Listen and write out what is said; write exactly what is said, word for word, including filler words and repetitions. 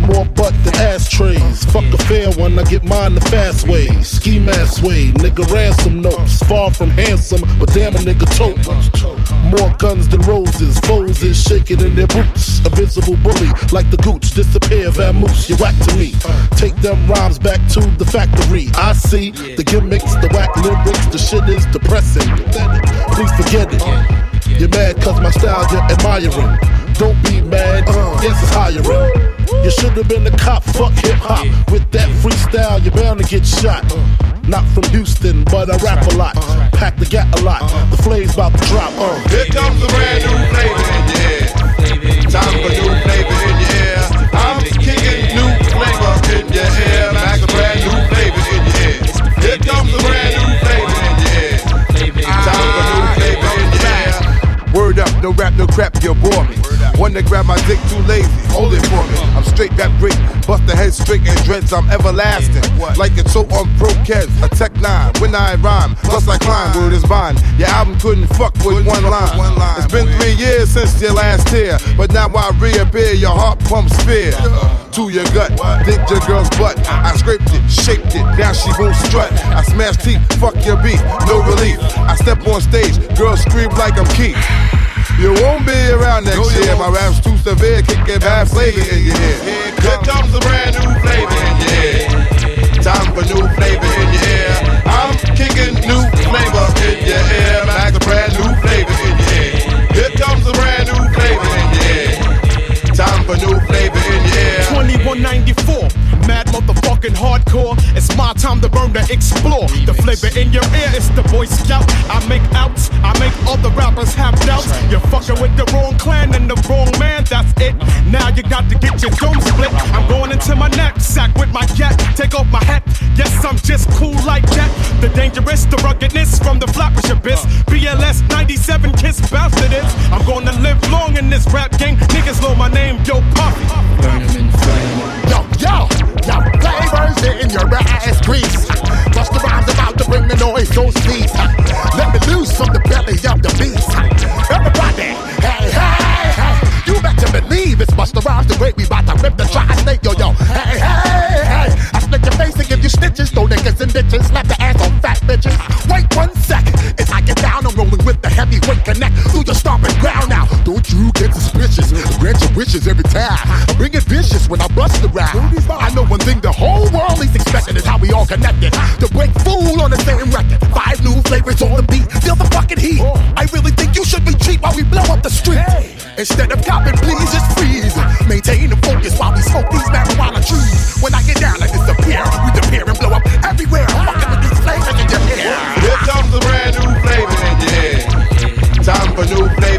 more butt than ashtrays. Fuck a fair one, I get mine the fast way. Ski mask way, nigga ransom notes. Far from handsome, but damn a nigga tote. More guns than roses, foes is shaking in their boots. A visible bully, like the gooch, disappear, vamoose, you whack to me. Take them rhymes back to the factory. I see the gimmicks, the whack lyrics, the shit is depressing. Please forget it. You're mad cause my style you're admiring. Don't be mad, yes it's hiring. You should have been a cop, fuck hip hop. With that freestyle, you're bound to get shot. Not from Houston, but I rap a lot. Pack the gat a lot. The flame's about to drop. Uh. Here comes a brand new flavor in your ear. Time for new flavor in your ear. I'm kicking new flavor in your ear. Like a brand new flavor in your ear. Here comes a brand new flavor in your ear. Time for new flavor in your ear. Word up, no rap, no crap, you bore me. One to grab my dick, too lazy, hold it for me. I'm straight rap great, bust the head straight and dreads, I'm everlasting. Like a toe on Pro Keds, a tech nine. When I rhyme, plus I climb, word is mine. Your album couldn't fuck with one line. It's been three years since your last tear, but now I reappear, your heart pumps fear. To your gut, think your girl's butt. I scraped it, shaped it, now she won't strut. I smash teeth, fuck your beat, no relief. I step on stage, girls scream like I'm Keith. You won't be around next no, year. My rap's too severe, kicking bad flavor in your ear. Here comes a brand new flavor in your ear. Time for new flavor in your ear. I'm kicking new flavor in your ear. Like a brand new flavor in your ear. Here comes a brand new flavor in your ear. Time for new flavor in your ear. twenty-one ninety-four, mad motherfucking hardcore. It's my time to burn, to explore. The flavor in your ear, it's the Boy Scout. I make outs, I make other rappers have doubts. You're fucking with the wrong clan and the wrong man, that's it. Now you got to get your dome split. I'm going into my knapsack with my cat. Take off my hat, yes I'm just cool like that. The dangerous, the ruggedness from the flappers abyss. B L S ninety-seven, kiss bounce to this. I'm gonna live long in this rap game. Niggas know my name, yo Puffy. Burn 'em in flame. Yo, yo, yo, flavors in your ass grease. Bust the rhymes about to bring the noise so sweet. Let me loose from the belly of the beast. Everybody, hey, hey, hey. You better believe it's Busta Rhymes the great. We bout to rip the tri-state, yo, yo. Hey, hey, hey. I split your face and give you stitches. Throw niggas in ditches. Slap the ass on fat bitches. Wait one second. As I get down, I'm rolling with the heavyweight connect. Through your stomping ground now. Don't you get suspicious. Grant your wishes every time. I bring it vicious when I bust around. I know one thing the whole world is expecting is how we all connected. To break fool on the same record. Five new flavors on the beat. Feel the fucking heat. I really think you should retreat while we blow up the street. Instead of copping, please just freeze. Maintain the focus while we smoke these marijuana trees. When I get down, I disappear. We disappear and blow up everywhere. I'm fucking with these flavors in your ear. Here comes a brand new flavor in your ear. Time for new flavor.